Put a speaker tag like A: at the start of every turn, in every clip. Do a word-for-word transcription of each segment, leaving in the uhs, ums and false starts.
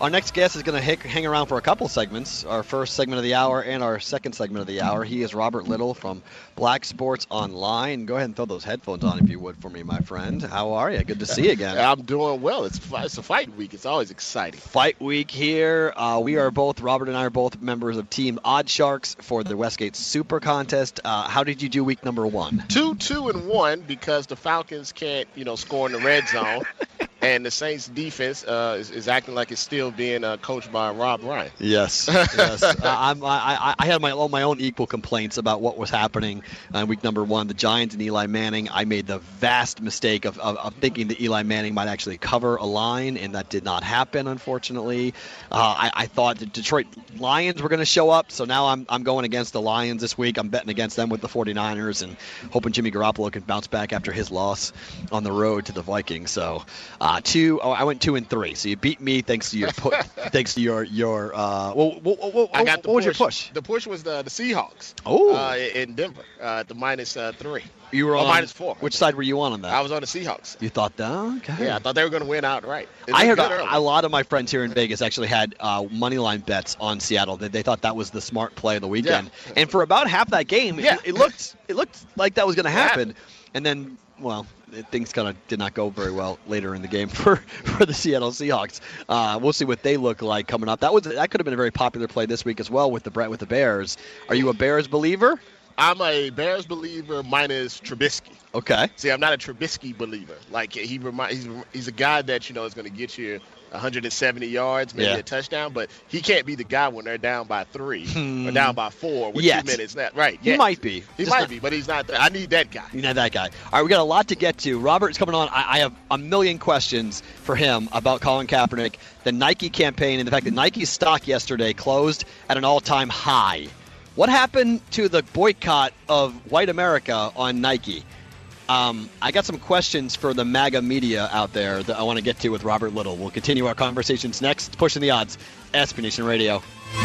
A: Our next guest is going to hang around for a couple segments, our first segment of the hour and our second segment of the hour. He is Robert Little from Black Sports Online. Go ahead and throw those headphones on if you would for me, my friend. How are you? Good to see you again.
B: I'm doing well. It's, it's a fight week. It's always exciting.
A: Fight week here. Uh, we are both, Robert and I are both members of Team Odd Sharks for the Westgate Super Contest. Uh, how did you do week number one?
B: Two, two, and one because the Falcons can't, you know, score in the red zone. And the Saints defense uh, is, is acting like it's still being uh, coached by Rob Ryan.
A: Yes, yes. uh, I'm, I, I had my own, my own equal complaints about what was happening in week number one. The Giants and Eli Manning. I made the vast mistake of, of, of thinking that Eli Manning might actually cover a line, and that did not happen, unfortunately. Uh, I, I thought the Detroit Lions were going to show up, so now I'm I'm going against the Lions this week. I'm betting against them with the 49ers and hoping Jimmy Garoppolo can bounce back after his loss on the road to the Vikings. So. Uh, Uh, two. Oh, I went two and three. So you beat me thanks to your pu- thanks to your your. Uh, well, well, well, well,
B: I got the
A: what
B: push.
A: was your push?
B: The push was the the Seahawks.
A: Oh,
B: uh, in Denver, uh, at the minus uh, three.
A: You were
B: oh,
A: on
B: minus four.
A: Which side were you on on that?
B: I was on the Seahawks.
A: You thought that? Okay.
B: Yeah, I thought they were going to win outright.
A: I heard a, a lot of my friends here in Vegas actually had uh, money line bets on Seattle. They, they thought that was the smart play of the weekend. Yeah. And for about half that game,
B: yeah.
A: it, it looked it looked like that was going to happen. Yeah. And then, well, things kind of did not go very well later in the game for, for the Seattle Seahawks. Uh, we'll see what they look like coming up. That was that could have been a very popular play this week as well with the with the Bears. Are you a Bears believer?
B: I'm a Bears believer minus Trubisky.
A: Okay.
B: See, I'm not a Trubisky believer. Like he remind, he's he's a guy that you know is going to get you one hundred seventy yards, maybe
A: yeah.
B: a touchdown, but he can't be the guy when they're down by three
A: hmm.
B: or down by four with
A: Yet.
B: two minutes left. Right.
A: He
B: yet.
A: might be.
B: He
A: Just
B: might
A: not,
B: be, but he's not. There. I need that guy.
A: You know that guy. All right, we got a lot to get to. Robert's coming on. I, I have a million questions for him about Colin Kaepernick, the Nike campaign, and the fact that Nike's stock yesterday closed at an all-time high. What happened to the boycott of white America on Nike? Um, I got some questions for the MAGA media out there that I want to get to with Robert Little. We'll continue our conversations next. Pushing the Odds, S B Nation Radio.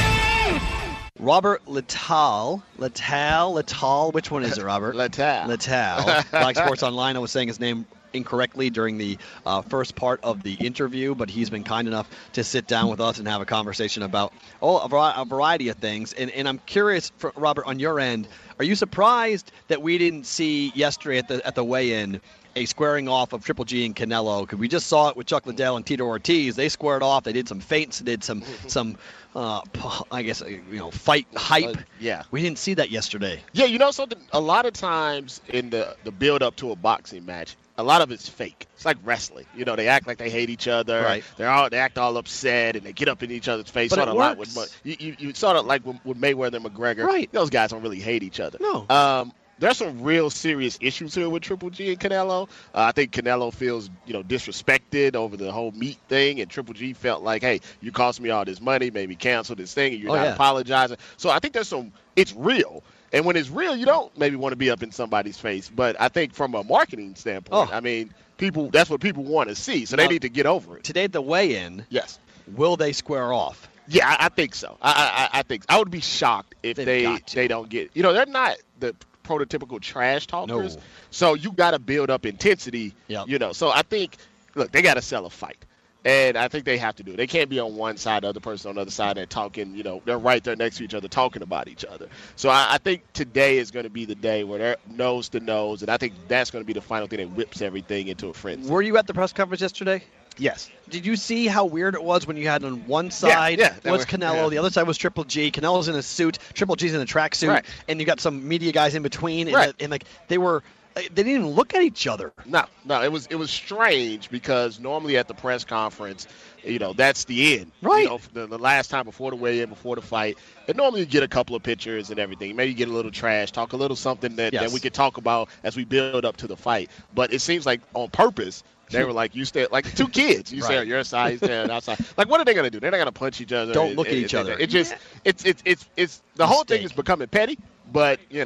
A: Robert Littal, Littal, Littal, which one is it, Robert?
B: Littal.
A: Littal. Black Sports Online, I was saying his name incorrectly during the uh, first part of the interview, but he's been kind enough to sit down with us and have a conversation about oh, a, var- a variety of things. And, and I'm curious, for, Robert, on your end, are you surprised that we didn't see yesterday at the at the weigh-in a squaring off of Triple G and Canelo? Because we just saw it with Chuck Liddell and Tito Ortiz. They squared off. They did some feints. Did some some uh, I guess you know fight hype.
B: Uh, yeah,
A: we didn't see that yesterday.
B: Yeah, you know something. A lot of times in the the build up to a boxing match, a lot of it's fake. It's like wrestling. You know, they act like they hate each other.
A: Right.
B: They're all they act all upset and they get up in each other's face.
A: But
B: sort
A: it
B: of like
A: works.
B: with you, you, you sort of like with, with Mayweather and McGregor.
A: Right.
B: Those guys don't really hate each other.
A: No.
B: Um, there's some real serious issues here with Triple G and Canelo. Uh, I think Canelo feels, you know, disrespected over the whole meat thing, and Triple G felt like, hey, you cost me all this money, made me cancel this thing, and you're
A: oh,
B: not
A: yeah.
B: apologizing. So I think there's some. It's real. And when it's real, you don't maybe want to be up in somebody's face. But I think from a marketing standpoint,
A: oh.
B: I mean, people that's what people want to see. So
A: now,
B: they need to get over it.
A: Today at the weigh-in,
B: yes.
A: will they square off?
B: Yeah, I, I think so. I, I I think I would be shocked if
A: They've
B: they they don't get. You know, they're not the prototypical trash talkers.
A: No.
B: So you got to build up intensity.
A: Yep.
B: You know, so I think look, they got to sell a fight. And I think they have to do it. They can't be on one side, the other person on the other side, and talking, you know, they're right there next to each other talking about each other. So I, I think today is going to be the day where they're nose to nose, and I think that's going to be the final thing that whips everything into a frenzy.
A: Were you at the press conference yesterday?
B: Yes.
A: Did you see how weird it was when you had on one side
B: yeah, yeah,
A: was
B: were,
A: Canelo,
B: yeah.
A: the other side was Triple G. Canelo's in a suit, Triple G's in a tracksuit,
B: right.
A: and you got some media guys in between, and,
B: right.
A: the, and like they were, they didn't even look at each other.
B: No, no, it was it was strange because normally at the press conference, you know, that's the end.
A: Right.
B: You know, the, the last time before the weigh-in, before the fight, and normally you get a couple of pictures and everything. Maybe you get a little trash, talk a little something that,
A: yes.
B: that we could talk about as we build up to the fight. But it seems like on purpose, they were like, you stay like two kids. You
A: right.
B: stay on your side, you stay on outside. Like, what are they gonna do? They're not gonna punch each other.
A: Don't
B: and,
A: look at
B: and,
A: each
B: and,
A: other.
B: It just,
A: yeah.
B: it's, it's, it's, it's the whole
A: Mistake.
B: thing is becoming petty. But you know.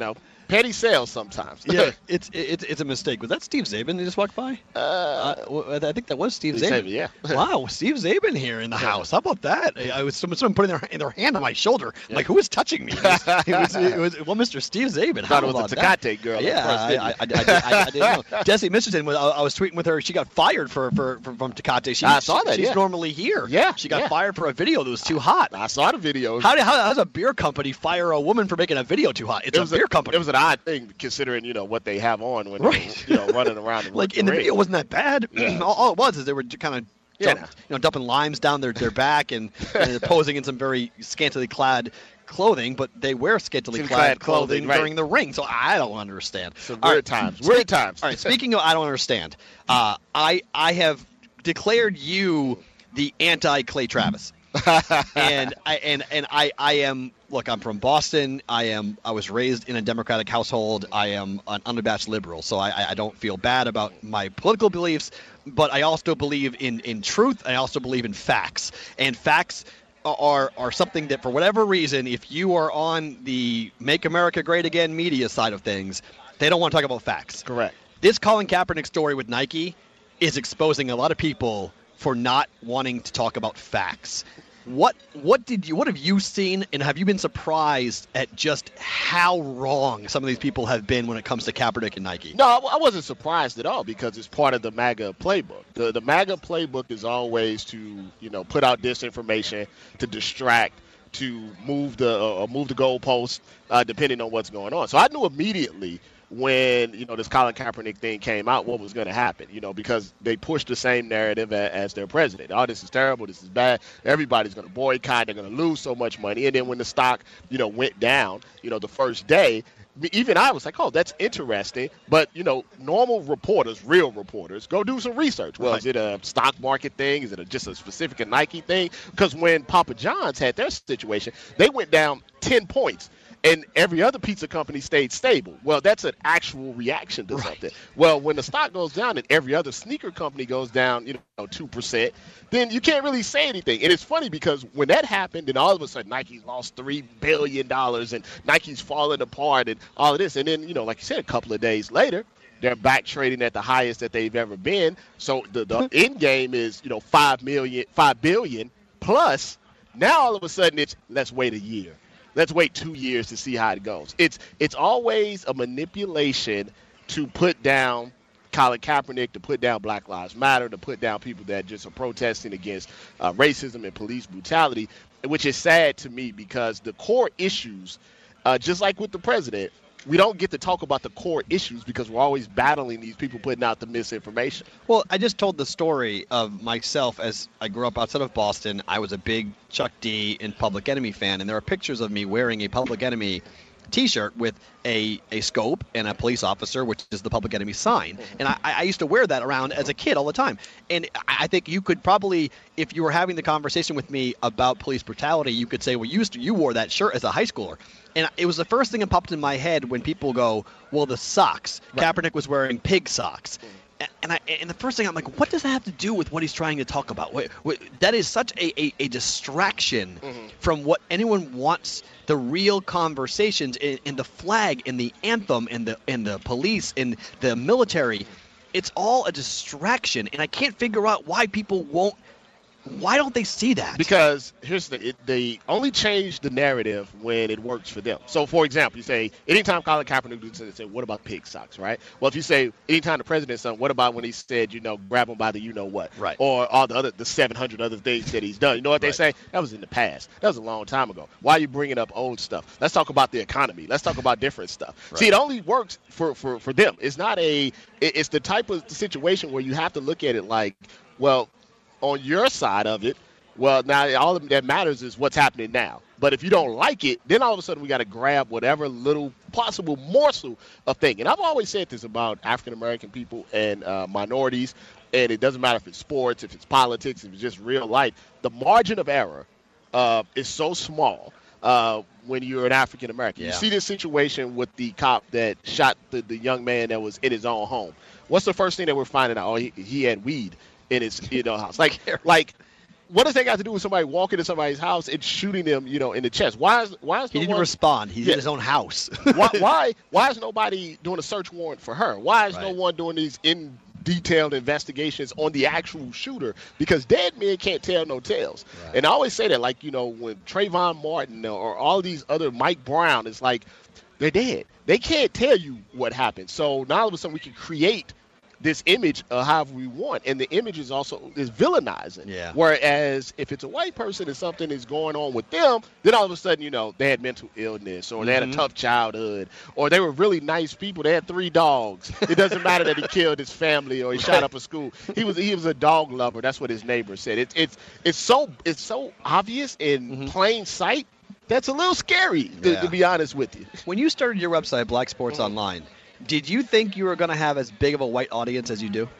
B: petty sales sometimes.
A: Yeah, it's it's it's a mistake. Was that Steve Zabin that just walked by?
B: Uh,
A: uh, I think that was Steve
B: Steve
A: Zabin.
B: Zabin, yeah.
A: Wow, Steve Zabin here in the house. How about that? I was someone, someone putting their in their hand on my shoulder. I'm
B: Yeah.
A: like, who is touching me? It was, it was, it was well, Mister Steve Zabin. How
B: Thought it was
A: about
B: a
A: that?
B: Tecate girl.
A: Yeah,
B: at first,
A: I,
B: didn't
A: I,
B: you?
A: I, I, I, I didn't know. Jesse Mitchelton was. I, I was tweeting with her. She got fired for, for, for from Tecate. She,
B: I saw
A: she-
B: that,
A: She's
B: yeah.
A: normally here.
B: Yeah,
A: She got
B: yeah.
A: fired for a video that was too hot.
B: I saw the video.
A: How, how, how does a beer company fire a woman for making a video too hot? It's
B: it
A: a
B: was
A: beer company.
B: It was an odd thing considering, you know, what they have on when
A: Right.
B: they're, you know, running around. The,
A: like in the
B: ring.
A: video, it wasn't that bad.
B: Yeah.
A: all, all it was is they were kind of
B: Yeah.
A: dump, you know, dumping limes down their, their back and, and they're posing in some very scantily clad clothing, but they wear scantily
B: Scantily
A: clad
B: clad clothing,
A: clothing
B: right.
A: during the ring. So I don't understand.
B: Some
A: All
B: weird
A: right,
B: times.
A: speak-
B: Weird times.
A: All right. Speaking of, I don't understand. Uh, I I have declared you the anti Clay Travis. and I and and I I am look I'm from Boston. I am I was raised in a Democratic household. I am an unabashed liberal, so I I don't feel bad about my political beliefs, but I also believe in in truth. I also believe in facts, and facts are are something that for whatever reason, if you are on the Make America Great Again media side of things, they don't want to talk about facts.
B: Correct.
A: This Colin Kaepernick story with Nike is exposing a lot of people for not wanting to talk about facts. What what did you what have you seen, and have you been surprised at just how wrong some of these people have been when it comes to Kaepernick and Nike?
B: No, I I wasn't surprised at all because it's part of the MAGA playbook. The the MAGA playbook is always to, you know, put out disinformation, to distract, to move the uh, move the goalposts, uh, depending on what's going on. So I knew immediately when, you know, this Colin Kaepernick thing came out what was going to happen, you know, because they pushed the same narrative as, as their president. Oh, this is terrible. This is bad. Everybody's going to boycott. They're going to lose so much money. And then when the stock, you know, went down, you know, the first day, even I was like, oh, that's interesting. But, you know, normal reporters, real reporters, go do some research. Well,
A: Right.
B: is it a stock market thing? Is it a, just a specific Nike thing? Because when Papa John's had their situation, they went down ten points. And every other pizza company stayed stable. Well, that's an actual reaction to
A: Right.
B: something. Well, when the stock goes down and every other sneaker company goes down, you know, two percent, then you can't really say anything. And it's funny because when that happened, and all of a sudden Nike's lost three billion dollars and Nike's falling apart and all of this. And then, you know, like you said, a couple of days later, they're back trading at the highest that they've ever been. So the, the end game is, you know, five million, five billion plus. Now all of a sudden it's let's wait a year. Let's wait two years to see how it goes. It's it's always a manipulation to put down Colin Kaepernick, to put down Black Lives Matter, to put down people that just are protesting against uh, racism and police brutality, which is sad to me because the core issues, uh, just like with the president, we don't get to talk about the core issues because we're always battling these people putting out the misinformation.
A: Well, I just told the story of myself as I grew up outside of Boston. I was a big Chuck D and Public Enemy fan, and there are pictures of me wearing a Public Enemy T-shirt with a, a scope and a police officer, which is the Public Enemy sign. And I, I used to wear that around as a kid all the time. And I I think you could probably, if you were having the conversation with me about police brutality, you could say, well, you, used to, you wore that shirt as a high schooler. And it was the first thing that popped in my head when people go, well, the socks.
B: Right.
A: Kaepernick was wearing pig socks. And I and the first thing I'm like, what does that have to do with what he's trying to talk about? Wait, wait, that is such a, a, a distraction
B: Mm-hmm.
A: from what anyone wants. The real conversations in, in the flag, in the anthem, in the in the police, in the military. It's all a distraction, and I can't figure out why people won't. Why don't they see that?
B: Because here's the it, they only change the narrative when it works for them. So, for example, you say anytime Colin Kaepernick does it, say, "What about pig socks?" Right? Well, if you say anytime the president's son, what about when he said, you know, grab him by the you know what,
A: Right.
B: or all the other the seven hundred other things that he's done? You know what they
A: Right.
B: say? That was in the past. That was a long time ago. Why are you bringing up old stuff? Let's talk about the economy. Let's talk about different stuff.
A: Right.
B: See, it only works for for for them. It's not a. It, it's the type of situation where you have to look at it like, well, on your side of it, well, now all that matters is what's happening now. But if you don't like it, then all of a sudden we got to grab whatever little possible morsel of thing. And I've always said this about African American people and uh, minorities, and it doesn't matter if it's sports, if it's politics, if it's just real life. The margin of error uh, is so small uh, when you're an African American.
A: Yeah.
B: You see this situation with the cop that shot the, the young man that was in his own home. What's the first thing that we're finding out? Oh, he, he had weed in his you know house. Like like what does that got to do with somebody walking to somebody's house and shooting them, you know, in the chest? Why is why is
A: He
B: no
A: didn't
B: one,
A: respond. He's
B: Yeah.
A: in his own house.
B: why why why is nobody doing a search warrant for her? Why is no
A: Right.
B: one doing these in detailed investigations on the actual shooter? Because dead men can't tell no tales.
A: Right.
B: And I always say that, like, you know, when Trayvon Martin or all these other, Mike Brown, it's like they're dead. They can't tell you what happened. So now all of a sudden we can create this image of however we want, and the image is also is villainizing.
A: Yeah.
B: Whereas if it's a white person and something is going on with them, then all of a sudden, you know, they had mental illness, or they had a
A: Mhm.
B: tough childhood, or they were really nice people. They had three dogs. It doesn't matter that he killed his family or he shot up a school. He was he was a dog lover. That's what his neighbor said. It's it's it's so it's so obvious in
A: Mhm.
B: plain sight. That's a little scary, to,
A: Yeah.
B: to be honest with you.
A: When you started your website, Black Sports
B: Mhm.
A: Online, did you think you were going to have as big of a white audience as you do?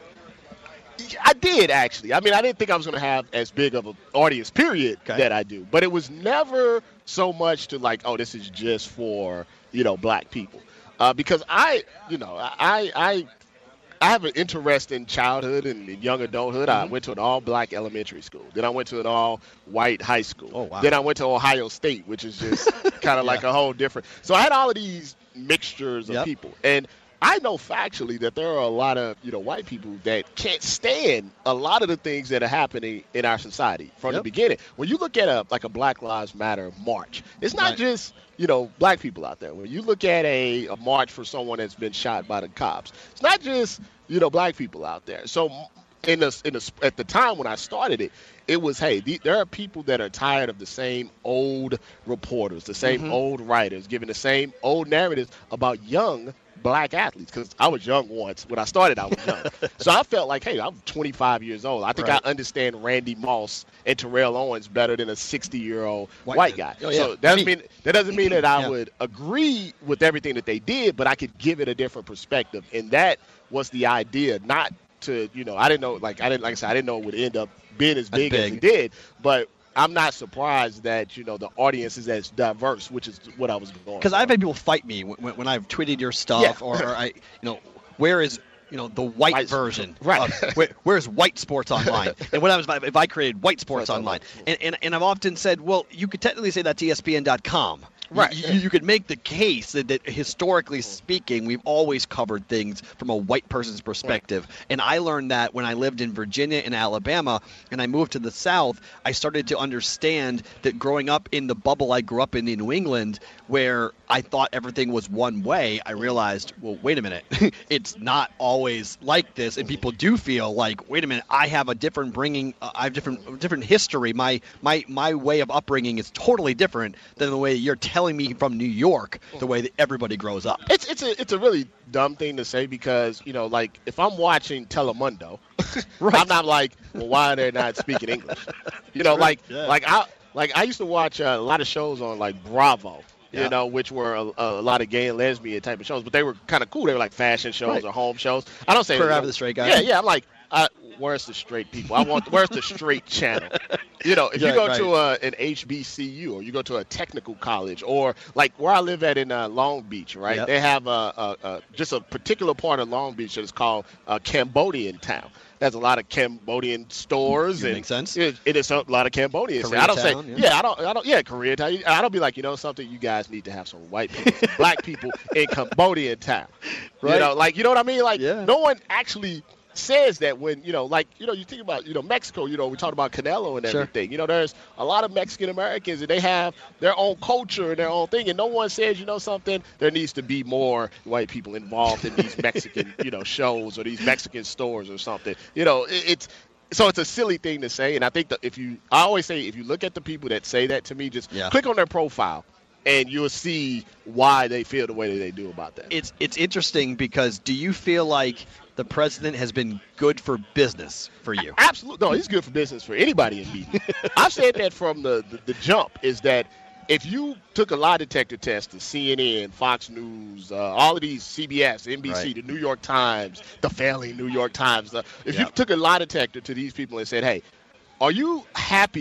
B: I did, actually. I mean, I didn't think I was going to have as big of an audience, period,
A: Okay.
B: that I do. But it was never so much to like, oh, this is just for, you know, black people. Uh, because I, you know, I, I, I have an interest in childhood and in young adulthood. I
A: Mhm.
B: went to an all-black elementary school. Then I went to an all-white high school.
A: Oh, wow.
B: Then I went to Ohio State, which is just kind of like
A: Yeah.
B: a whole different. So I had all of these mixtures of
A: Yep.
B: people. And I know factually that there are a lot of, you know, white people that can't stand a lot of the things that are happening in our society from the
A: Yep.
B: beginning. When you look at a like a Black Lives Matter march, it's not
A: Right.
B: just, you know, black people out there. When you look at a, a march for someone that's been shot by the cops, it's not just, you know, black people out there. So in the, in the, at the time when I started it, it was, hey, the, there are people that are tired of the same old reporters, the same
A: Mhm.
B: old writers, giving the same old narratives about young black athletes. Because I was young once. When I started, I was young. So I felt like, hey, I'm twenty-five years old. I think
A: Right.
B: I understand Randy Moss and Terrell Owens better than a sixty-year-old
A: White
B: white,
A: man.
B: guy.
A: Oh, yeah.
B: So that doesn't
A: Me.
B: mean that doesn't mean that I
A: Yeah.
B: would agree with everything that they did, but I could give it a different perspective. And that was the idea, not to, you know, I didn't know, like I didn't, like I said, I didn't know it would end up being as big, as
A: big.
B: it did, but I'm not surprised that, you know, the audience is as diverse, which is what I was going.
A: Because
B: for.
A: I've had people fight me when, when I've tweeted your stuff,
B: Yeah.
A: or, or I, you know, where is, you know, the white,
B: White-
A: version?
B: right.
A: Of, where, where's White Sports Online? And when I was, if I created White Sports
B: Sports
A: Online,
B: Online.
A: and, and and I've often said, well, you could technically say that's E S P N dot com.
B: Right.
A: You, you could make the case that, that historically speaking, we've always covered things from a white person's perspective. And I learned that when I lived in Virginia and Alabama, and I moved to the South, I started to understand that growing up in the bubble I grew up in in New England, where I thought everything was one way, I realized, well, wait a minute, it's not always like this, and people do feel like, wait a minute, I have a different bringing, uh, I have different different history. My my my way of upbringing is totally different than the way you're telling me from New York, the way that everybody grows up.
B: It's it's a it's a really dumb thing to say because, you know, like if I'm watching Telemundo,
A: Right.
B: I'm not like, well, why are they not speaking English? You know,
A: True,
B: like
A: yeah.
B: like I like I used to watch uh, a lot of shows on like Bravo.
A: Yeah.
B: You know, which were a, a lot of gay and lesbian type of shows, but they were kind of cool. They were like fashion shows
A: Right.
B: or home shows. I don't say
A: Prayer
B: you know,
A: Out of the Straight Guys.
B: Yeah, yeah. I'm like, I, where's the straight people? I want where's the straight channel? You know, if
A: Yeah,
B: you go
A: right.
B: to a, an H B C U or you go to a technical college or like where I live at in uh, Long Beach, right?
A: Yep.
B: They have a, a, a just a particular part of Long Beach that is called uh, Cambodian Town. There's a lot of Cambodian stores
A: It
B: and
A: makes sense.
B: It, it is a lot of Cambodians.
A: Koreatown,
B: I don't say,
A: yeah.
B: yeah. I don't, I don't, yeah, Koreatown. I don't be like, you know, something. You guys need to have some white people, some black people in Cambodian Town.
A: Right.
B: You know, like you know what I mean? Like
A: Yeah.
B: no one actually says that when, you know, like, you know, you think about, you know, Mexico, you know, we talked about Canelo and
A: Sure.
B: everything. You know, there's a lot of Mexican Americans and they have their own culture and their own thing. And no one says, you know, something, there needs to be more white people involved in these Mexican, you know, shows or these Mexican stores or something. You know, it, it's, so it's a silly thing to say. And I think that if you, I always say, if you look at the people that say that to me, just
A: Yeah.
B: click on their profile and you'll see why they feel the way that they do about that.
A: It's it's interesting because do you feel like the president has been good for business for you?
B: Absolutely. No, he's good for business for anybody in media. I've said that from the, the, the jump is that if you took a lie detector test to C N N, Fox News, uh, all of these C B S, N B C,
A: Right.
B: the New York Times, the failing New York Times, uh, if you
A: Yep.
B: took a lie detector to these people and said, hey, are you happier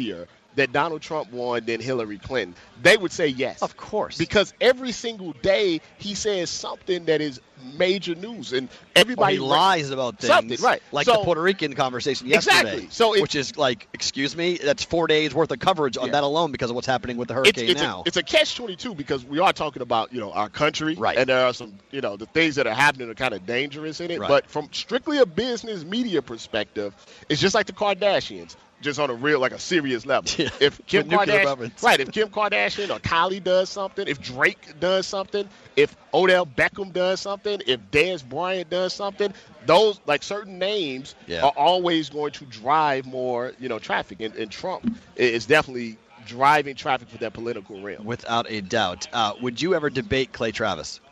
B: that Donald Trump won than Hillary Clinton, they would say yes.
A: Of course.
B: Because every single day he says something that is major news, and everybody
A: or he lies about things.
B: Something, right.
A: Like
B: so,
A: the Puerto Rican conversation yesterday.
B: Exactly. So it,
A: which is like, excuse me, that's four days worth of coverage on yeah. that alone because of what's happening with the hurricane
B: it's, it's
A: now.
B: A, it's a catch twenty-two because we are talking about, you know, our country.
A: Right.
B: And there are some, you know, the things that are happening are kind of dangerous in it.
A: Right.
B: But from strictly a business media perspective, it's just like the Kardashians. Just on a real, like a serious level.
A: Yeah.
B: If Kim Kardashian,
A: weapons.
B: right? If Kim Kardashian or Kylie does something, if Drake does something, if Odell Beckham does something, if Dez Bryant does something, those like certain names
A: yeah.
B: are always going to drive more, you know, traffic. And, and Trump is definitely driving traffic for that political realm.
A: Without a doubt. Uh, would you ever debate Clay Travis?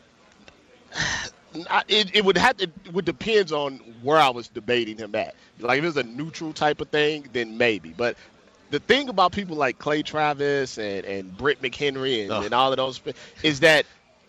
B: I, it, it would have to, it would depends on where I was debating him at. Like if it was a neutral type of thing, then maybe. But the thing about people like Clay Travis and, and Britt McHenry and, and all of those is that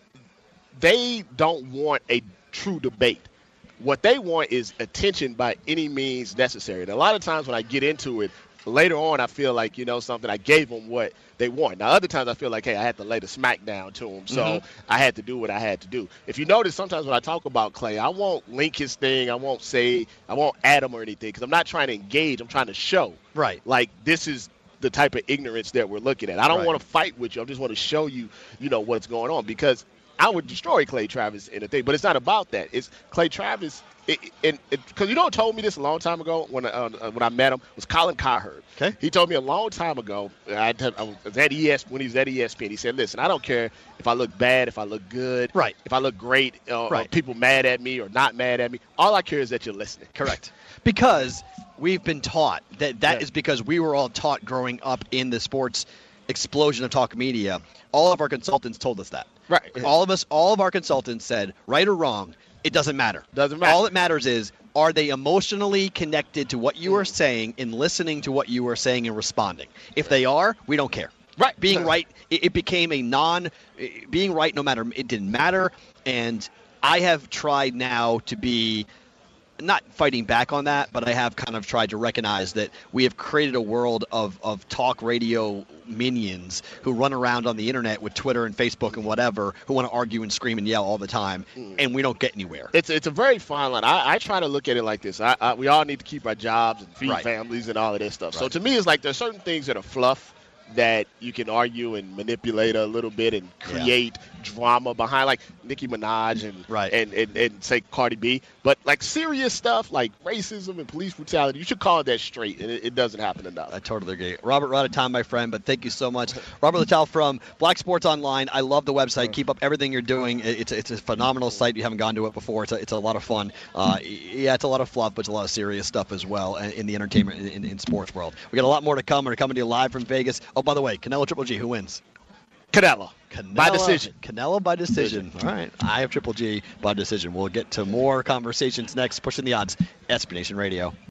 B: they don't want a true debate. What they want is attention by any means necessary. And a lot of times when I get into it, later on I feel like, you know, something, I gave them what they want. Now, other times I feel like, hey, I had to lay the smack down to him, so mm-hmm. I had to do what I had to do. If you notice, sometimes when I talk about Clay, I won't link his thing. I won't say, I won't add him or anything because I'm not trying to engage. I'm trying to show.
A: Right.
B: Like, this is the type of ignorance that we're looking at. I don't
A: right.
B: want to fight with you. I just want to show you, you know, what's going on because I would destroy Clay Travis in a thing. But it's not about that. It's Clay Travis. It, and because you know who told me this a long time ago when uh, when I met him was Colin Cowherd.
A: Okay.
B: He told me a long time ago. I, I was at E S when he was at E S P N. He said, "Listen, I don't care if I look bad, if I look good,
A: right?
B: If I look great, uh,
A: right.
B: or people mad at me or not mad at me. All I care is that you're listening."
A: Correct. Because we've been taught that that
B: yeah.
A: is because we were all taught growing up in the sports explosion of talk media. All of our consultants told us that.
B: Right.
A: All of us, all of our consultants said, right or wrong, it doesn't matter.
B: Doesn't matter.
A: All that matters is, are they emotionally connected to what you are saying and listening to what you are saying and responding? If they are, we don't care.
B: Right.
A: Being right, it, it became a non, being right no matter, it didn't matter. And I have tried now to be, not fighting back on that, but I have kind of tried to recognize that we have created a world of, of talk radio minions who run around on the internet with Twitter and Facebook and whatever, who want to argue and scream and yell all the time, mm. and we don't get anywhere.
B: It's it's a very fine line. I, I try to look at it like this. I, I, we all need to keep our jobs and feed
A: right.
B: families and all of this stuff.
A: Right.
B: So to me, it's like there's certain things that are fluff that you can argue and manipulate a little bit and create yeah. drama behind, like Nicki Minaj and,
A: right.
B: and, and and say Cardi B. But like serious stuff like racism and police brutality, you should call that straight, and it, it doesn't happen enough.
A: I totally agree. Robert, we're out of time, my friend, but thank you so much. Robert Littell from Black Sports Online. I love the website. Keep up everything you're doing. It's a, it's a phenomenal site. You haven't gone to it before. It's a, it's a lot of fun. Uh, yeah, it's a lot of fluff, but it's a lot of serious stuff as well in the entertainment in, in, in sports world. We got a lot more to come. We're coming to you live from Vegas. Oh, by the way, Canelo Triple G, who wins?
B: Canelo.
A: Canelo.
B: By decision.
A: Canelo by decision. All right. I have Triple G by decision. We'll get to more conversations next. Pushing the odds. S B Nation Radio.